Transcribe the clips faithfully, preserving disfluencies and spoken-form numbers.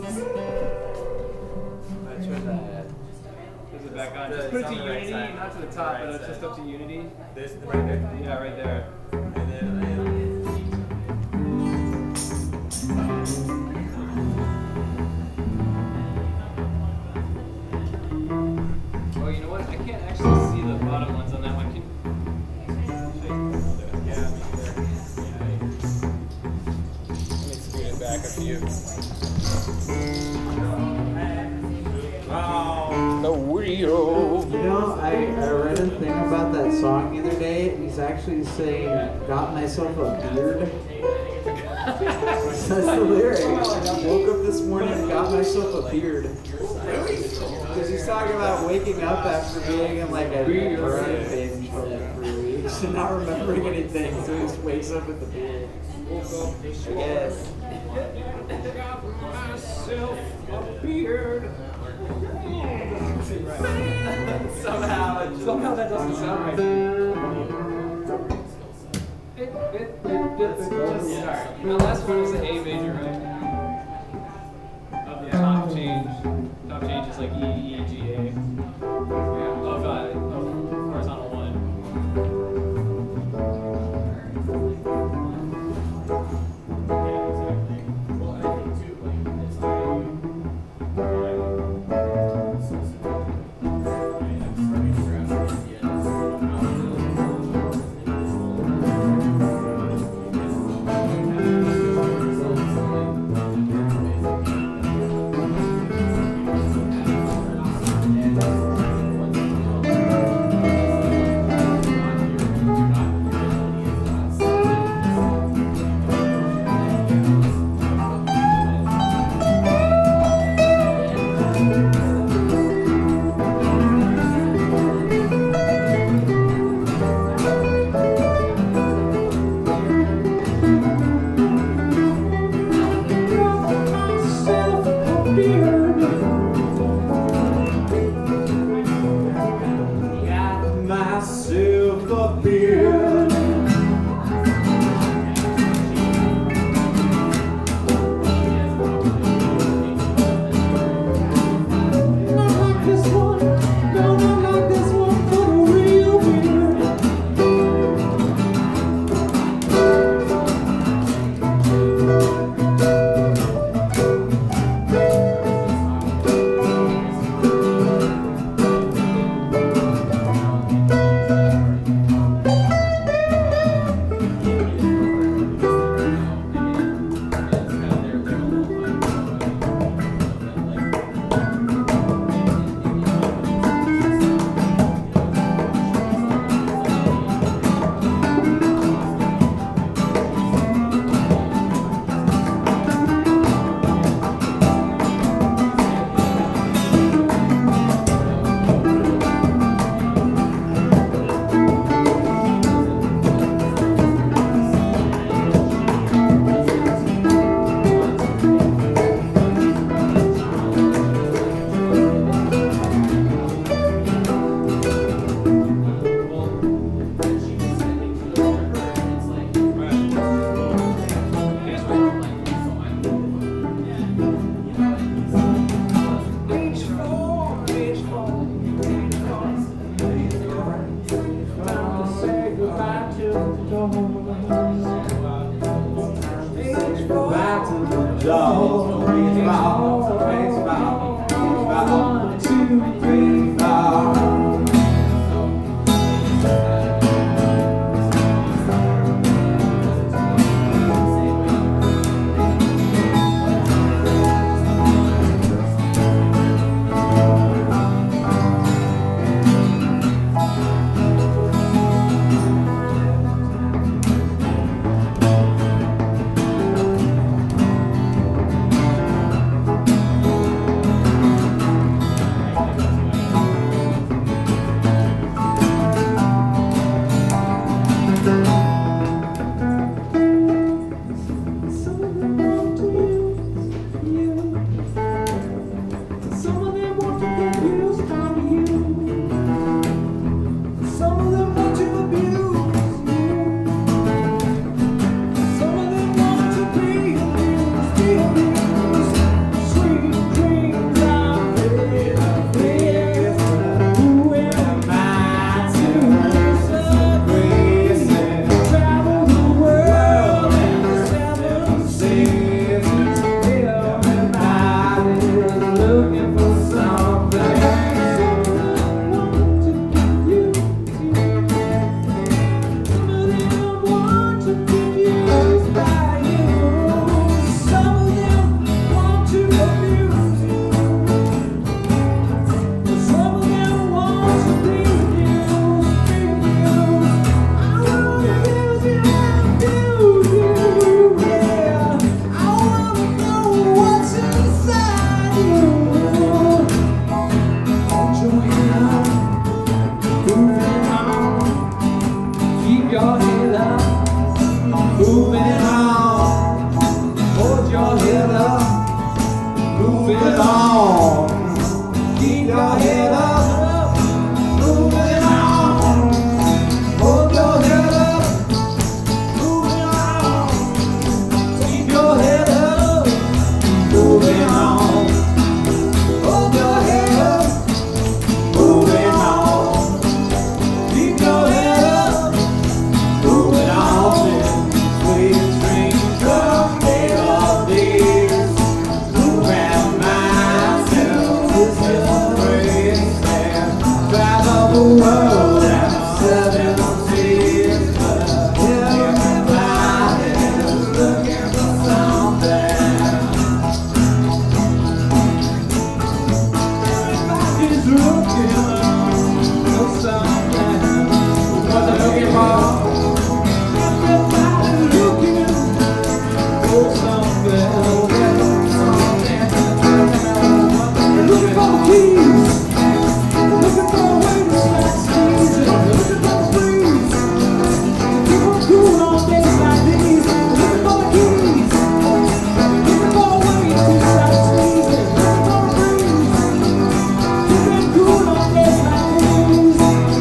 Back on. Just put it to Unity, right not to the top, right but it's just up to Unity. This right there? Yeah, right there. And then I am. Oh, you know what? I can't actually see the bottom ones on that one. Can yeah, let me scoot it back up to you. Wow. The wheel. You know, I, I read a thing about that song the other day. He's actually saying, got myself a beard. That's the lyric. I woke up this morning and got myself a beard. Because he's talking about waking up after being in like a burn binge for like three weeks and not remembering anything. So he just wakes up with the beard. I guess. got myself a beard. somehow, somehow that doesn't sound right. It, it, it, it, Let's just start. The last one was the A major, right? Of the top change. Top change is like E, E, G, A. Yeah. Of, uh, of horizontal one. moving on. Keep your head up, moving on. Hold your head up, moving on. Keep your head up, moving on. Hold your head up, moving on. Keep your head up, moving on. Sweet dreams of melodies, moving myself with your praise and travel the world and seven seas. Everybody's looking for something. Everybody's looking for something. What they're looking for? Everybody's looking for something. They're looking for the keys. They're looking for a way to start squeezing. They're looking for the breeze. Keep on cool on days like these. They're looking for the keys. They're looking for a way to start squeezing. They're looking for the breeze. Keep on cool on days like these.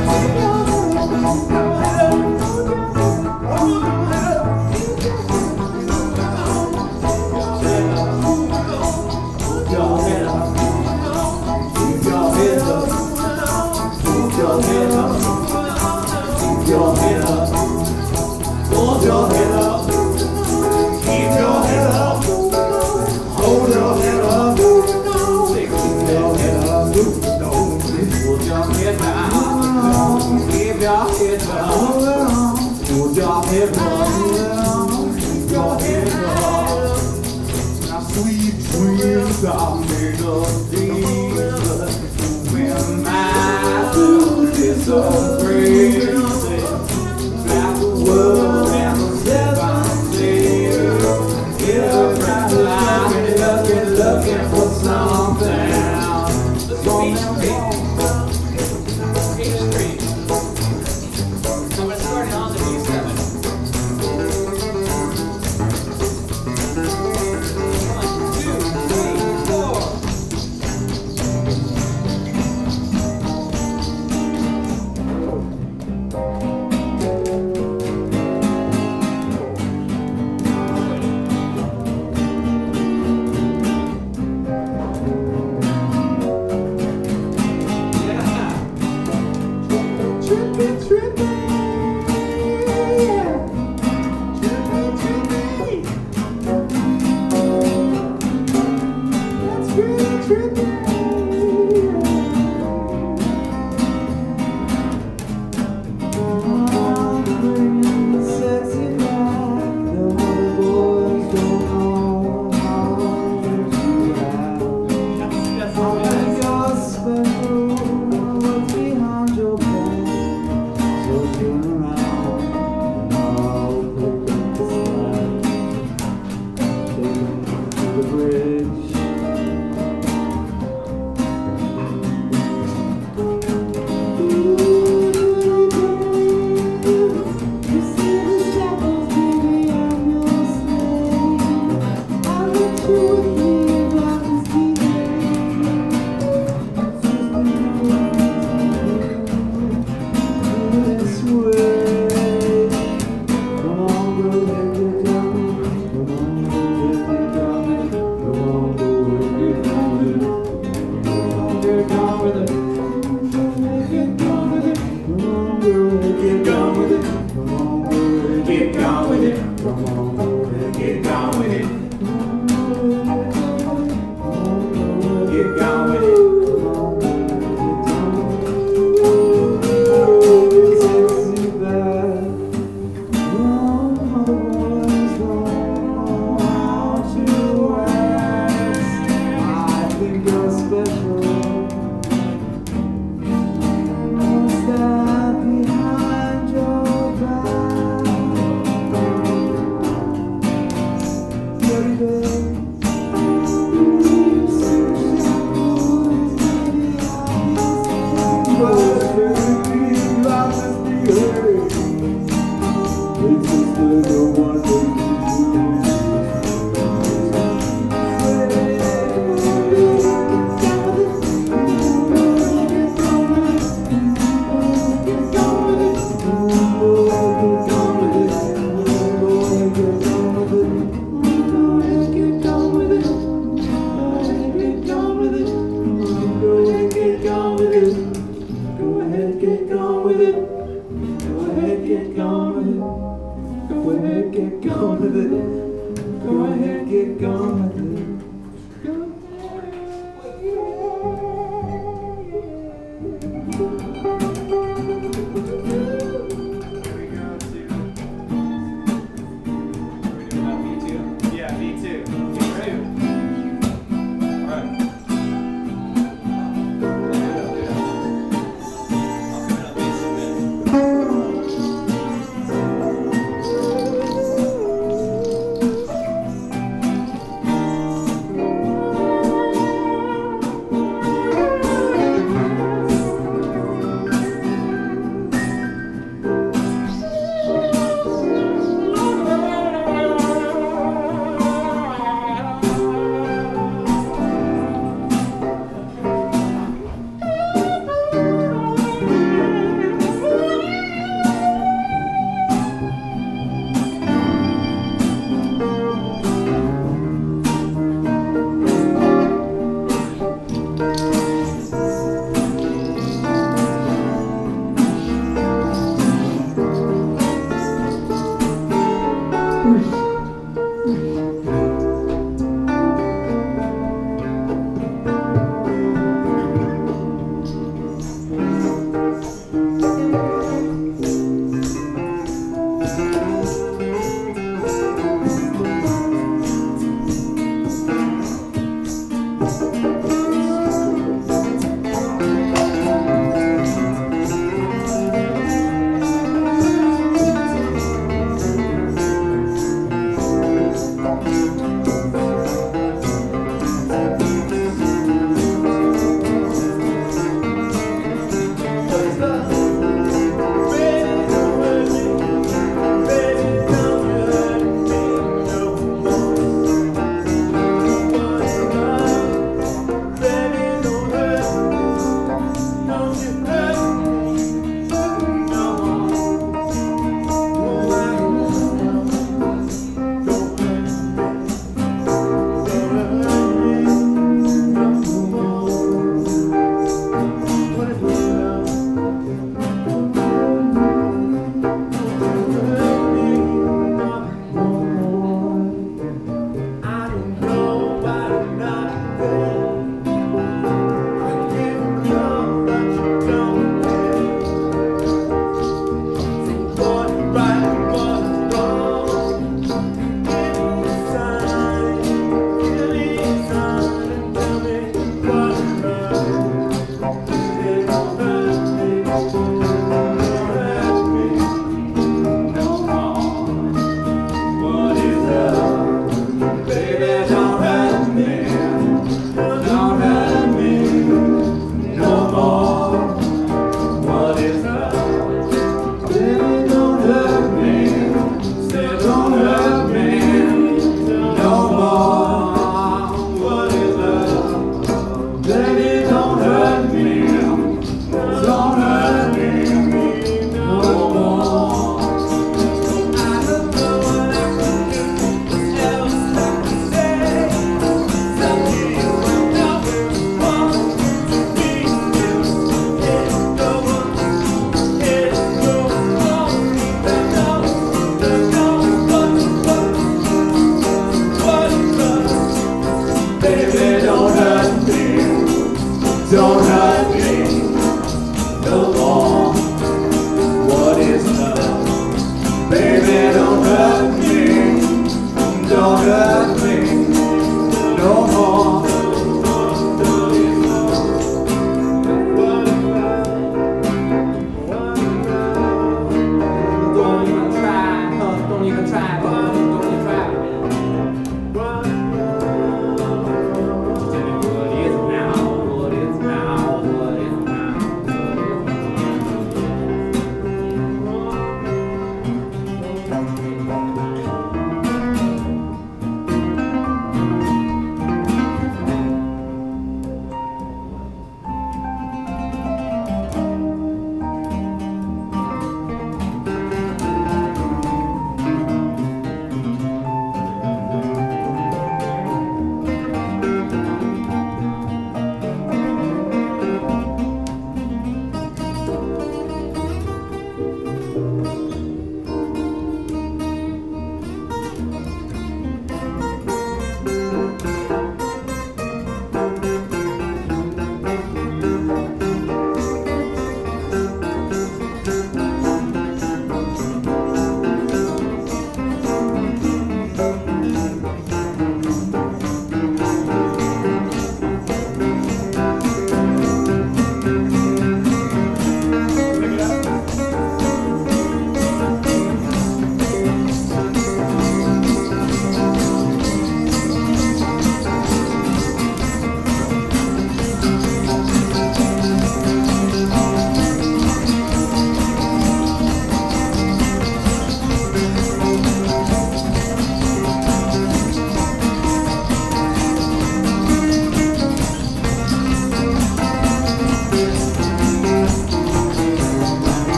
Hold your head up. Keep your head up. Keep your head up. Keep your head up. Hold your head up. Keep your head up. Hold your head up. Keep your head up. Hold your head down. Keep your head down. Hold your head up. Keep your head up. Now sweet dreams are made of these. When my blues is so crazy, travel the world and the seven seas. Get up right line, looking, looking for something. Let's go H Street. H Street. So we're starting on the D seven. One, two, three, four.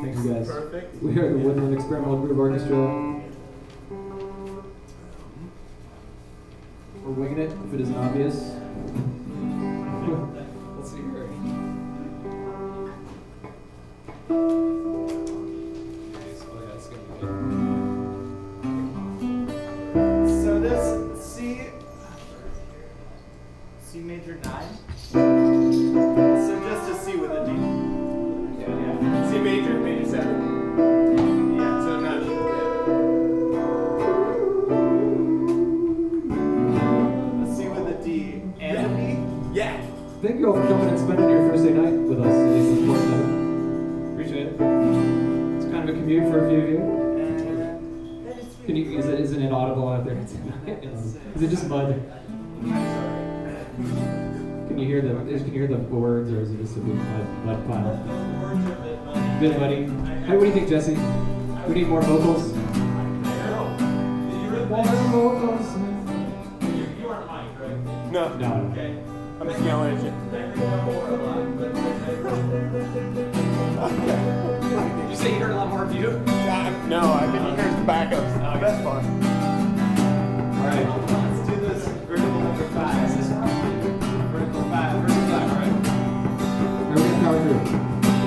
Thank you guys. Perfect. We are the Woodland Experimental Groove Orchestra. We're winging it, if it isn't obvious. Let's see here. Nice. Oh yeah, it's gonna be good. So this C, C major nine. So just a C with a D. Yeah, yeah. C major, major seven. Yeah. So not E. A C with a D and a B. Yeah. Thank you all for coming and spending your Thursday night with us. It's important. Appreciate it. It's kind of a commute for a few of you. And Can you, is it, is it inaudible out there? Is it just mud? Can you hear the Can you hear the words, or is it just a big mud, mud pile? Good, buddy. Hey, what do you think, Jesse? We need more vocals. More vocals. No. No. Okay. I'm just yelling at you. Did you say you heard a lot more of you? Yeah, no, I think he hears the backups. Oh, That's fun. All right. let's do this vertical number five. Is this one? Vertical five. Vertical five, right? Everybody power through.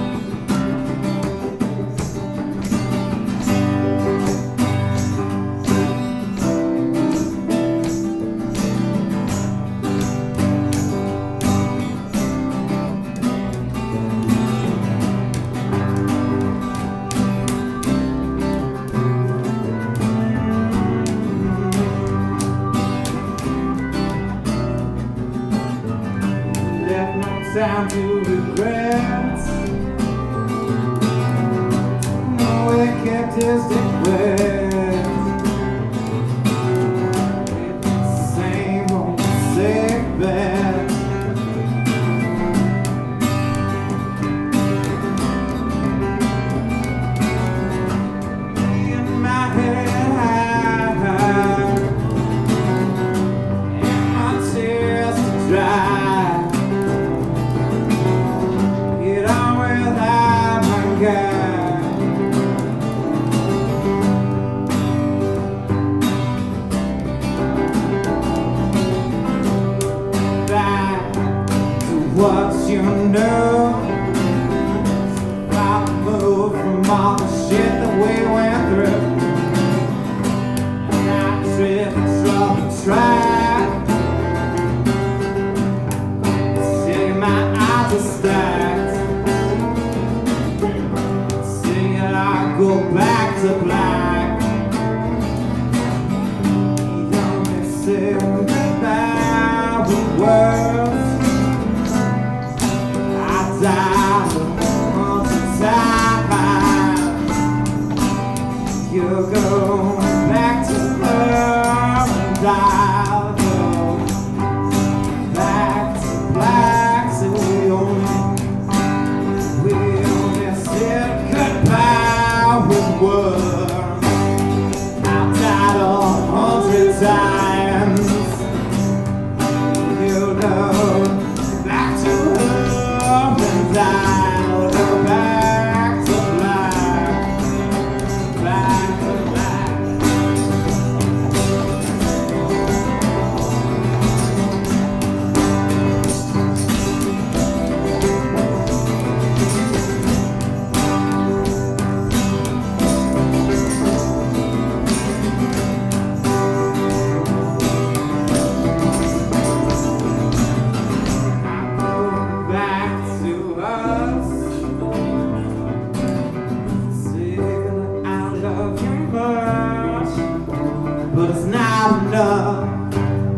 Time to regret. No, it kept his dick wet. Same old sick bed. In my head, and my tears to dry. What you know, I moved from all the shit that we went through. And I trip and trouble track. See, my eyes are stacked. See, I go back to black. You only say goodbye with words. Die once a time. You go back to love and I'll go back to black. So we only, we only said goodbye with words. I've died a hundred times. You know, back to her. I'll go back to black, back to black. But it's not enough.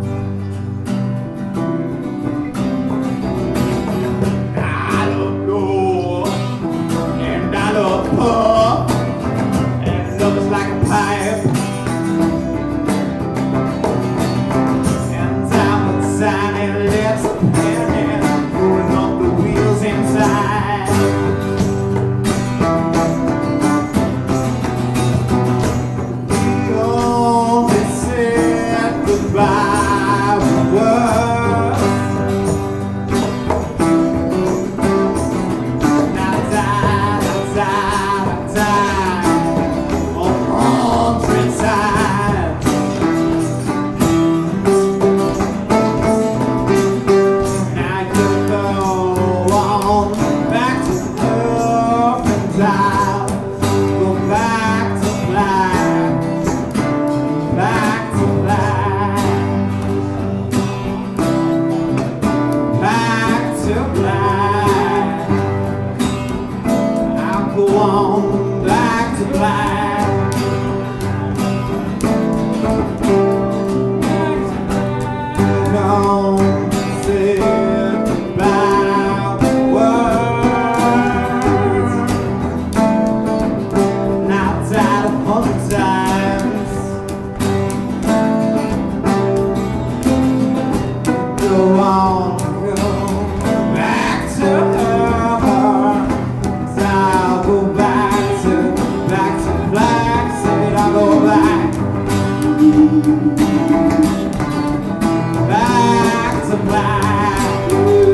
I love gold and I love puff, and love is like a pipe, and time and sign and lips and pulling up the wheels inside. The on back to black. Don't say bad words. Now died a hundred times. Go on, go back to her. I'll go back to, back to black. Said I'll go back. Back to black.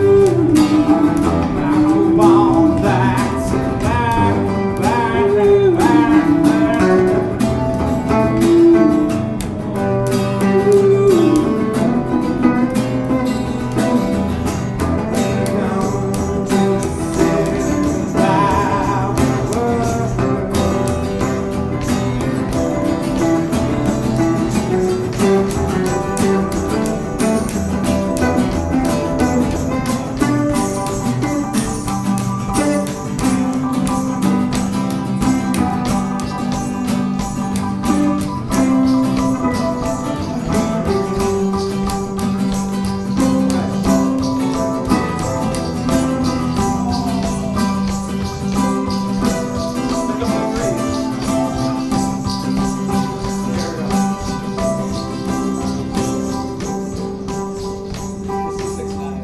I'll move on back to black. Back, back, back, This is six nine.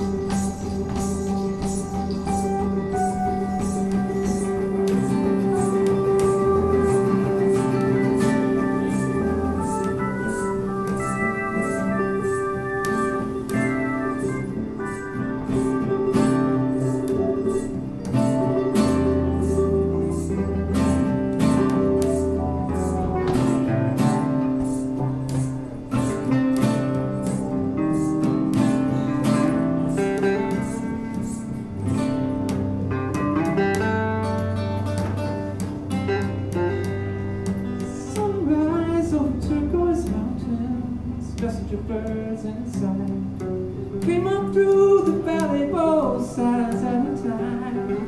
Sunrise over turquoise mountains, messenger birds inside. Came up through the valley, both sides at a time.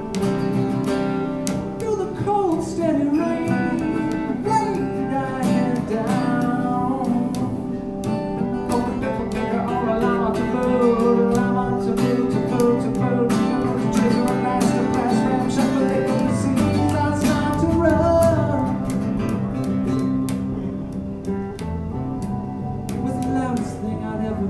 Through the cold, steady rain, laid I head down. Opened up a finger on a llama to food, a llama to food, to food, to food, to food. Children last to pass, ram shut the lake of the seas. I start to run. Was the loudest thing I'd ever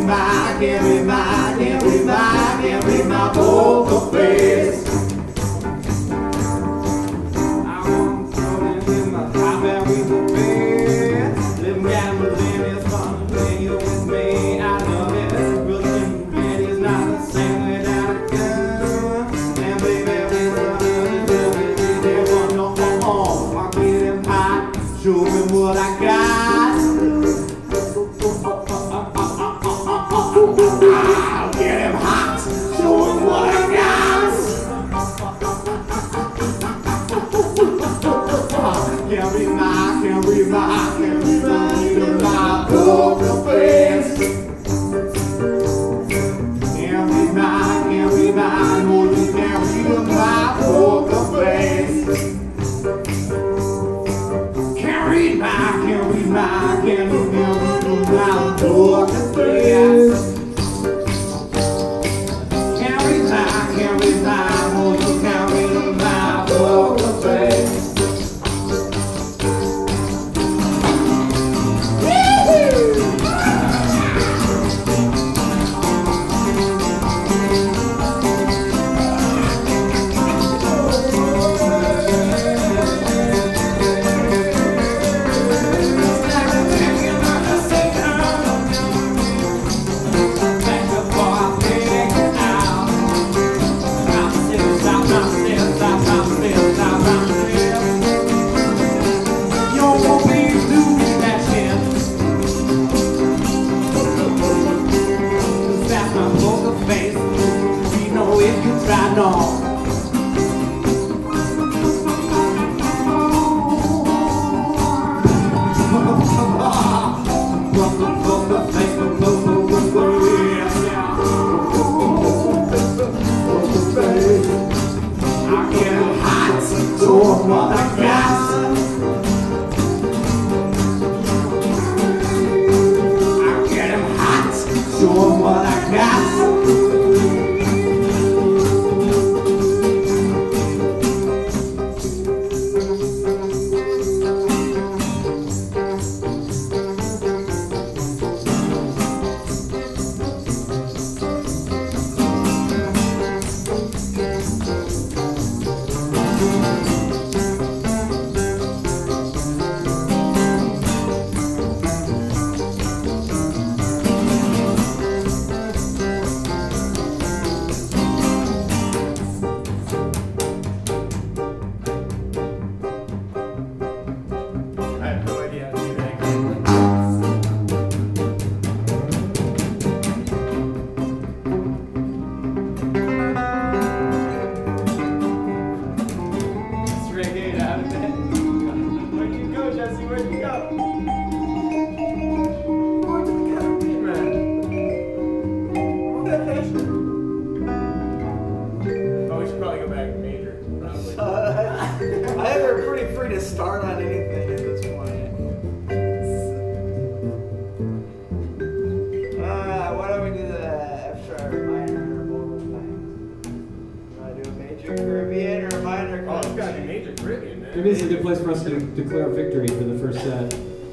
my, can't read my, can't read my, can't read my poker face. I want something with my top and with the bed. Living gambling is fun when you're with me. I love it. But living bed is not the same without a gun. And baby, with a little bit, they want no more. I'm getting hot. Show me what I got. I'll get him hot. Show him what I got. Can't be my, can't be my, can't be my, can't my poker face. Can't be my, can't be my, no you can't read my poker face. Can't read my, can't read my, can't read my poker face. Can't read my, can't read my, no you can't read my poker face. Maybe this is a good place for us to declare victory for the first set.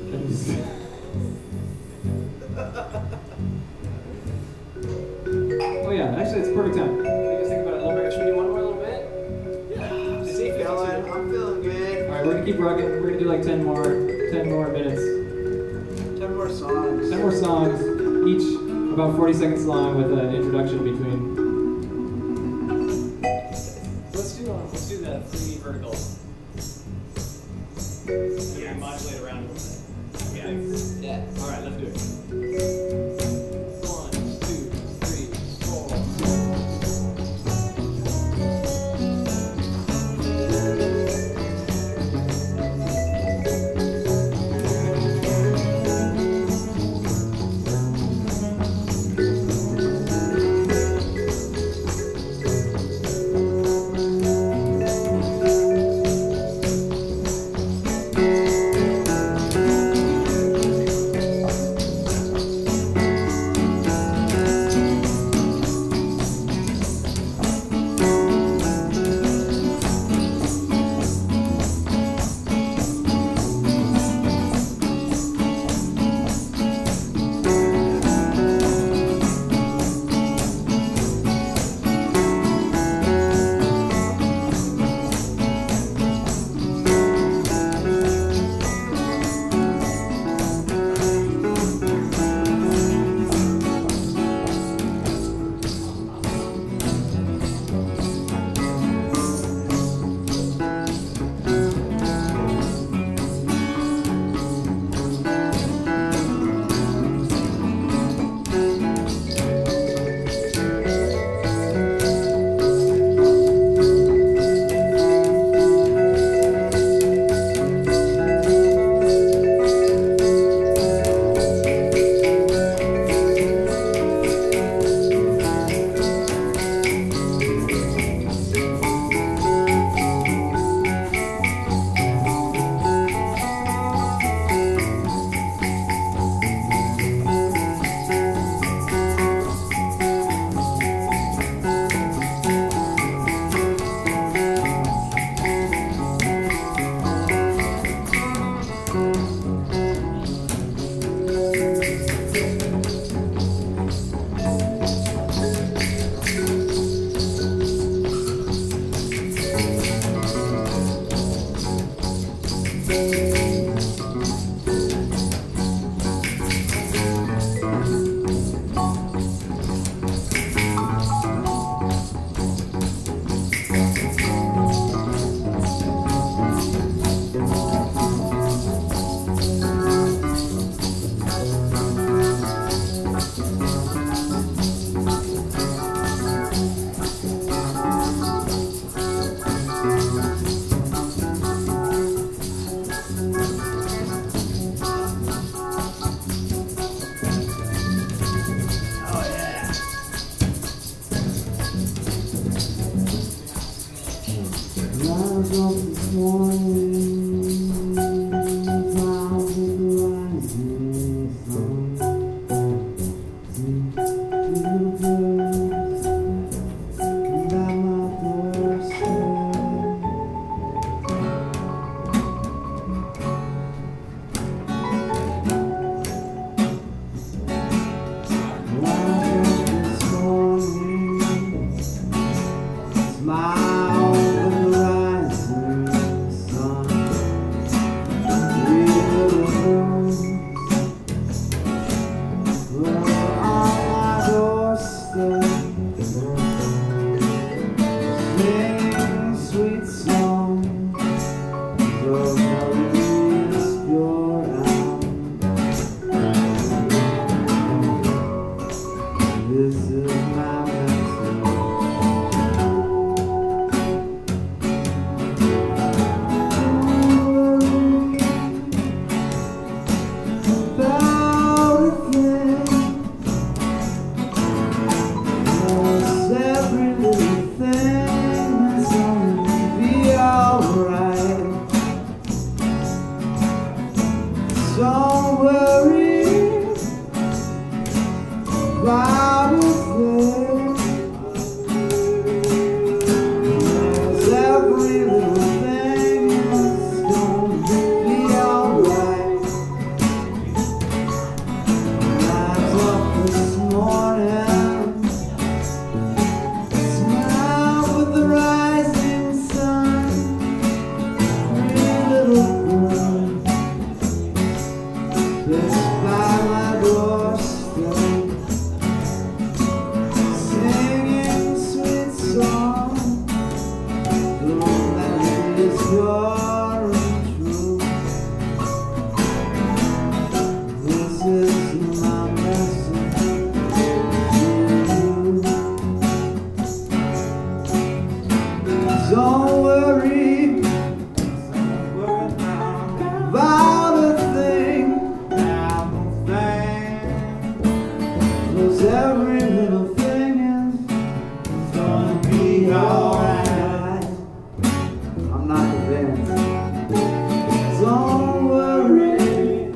Oh yeah, actually it's perfect time. What do you guys think about it a little bit? Should we do one more a little bit? Yeah. Is he feeling? I'm feeling good. Alright, we're gonna keep rocking. We're gonna do like ten more ten more minutes. Ten more songs. Ten more songs, each about forty seconds long with an introduction between. Let's do um, let's do that three vertical. Yeah, modulate around a little bit. Yeah. Yeah. All right, let's do it. One, two, three, four. every little thing is gonna be alright. I'm not convinced. Don't worry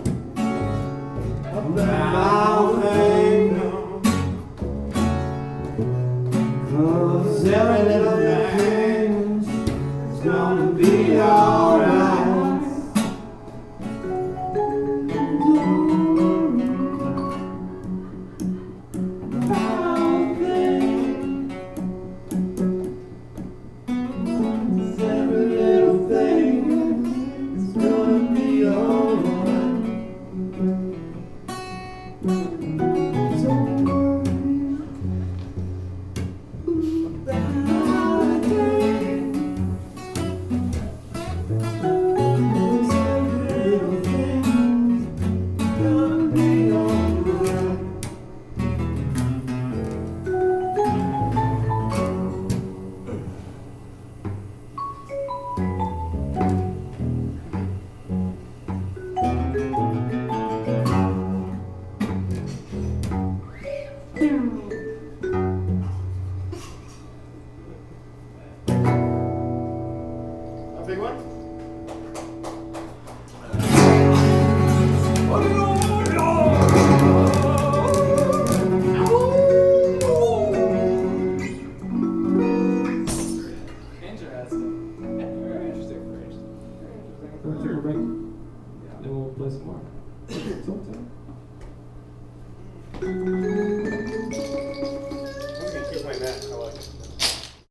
about things, 'cause every little thing is gonna be alright. A big one? Interesting. Very interesting phrase. We'll take a break. Then we'll play some more. So, so.